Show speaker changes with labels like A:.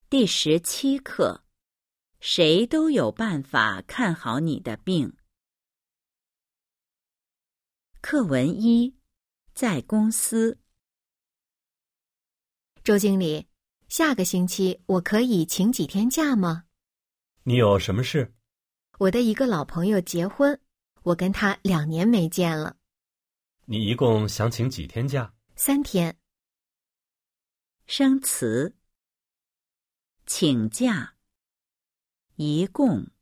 A: 第17课，谁都有办法看好你的病。课文1，在公司。
B: 周经理，下个星期我可以请几天假吗？
C: 你有什么事？
B: 我的一个老朋友结婚，我跟他2年没见了。
C: 你一共想请几天假
B: ？3天。
A: 生词：请假，一共。